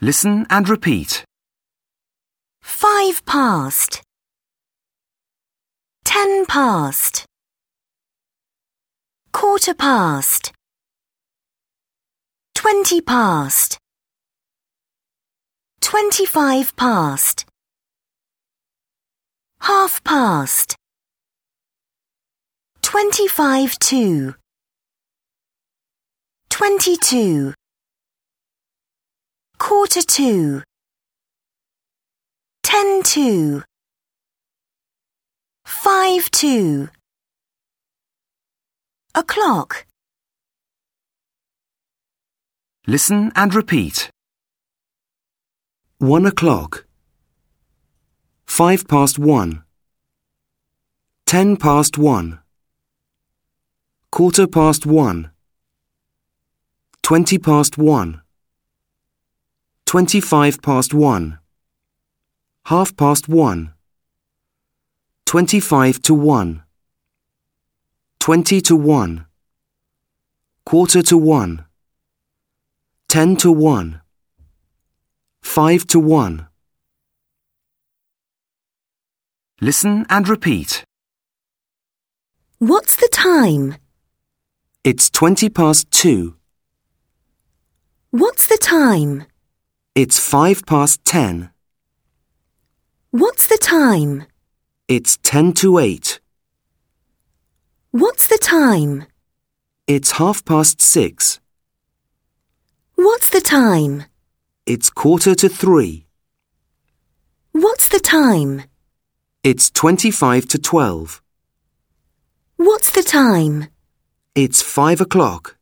Listen and repeat. 5 past. 10 past. 1/4 past. 20 past. 25 past. 1/2 past. 25 to. 22. 1/4 to. 10 to. 5 to. O'clock. Listen and repeat. 1 o'clock. 5 past 1. 10 past 1. 1/4 past 1. 20 past 1. 25 past 1. 1/2 past 1. 25 to 1. 20 to 1. 1/4 to 1. 10 to 1. 5 to 1. Listen and repeat. What's the time? It's 20 past 2. What's the time? It's 5 past 10. What's the time? It's 10 to 8. What's the time? It's 1/2 past 6. What's the time? It's 1/4 to 3. What's the time? It's 25 to 12. What's the time? It's 5 o'clock.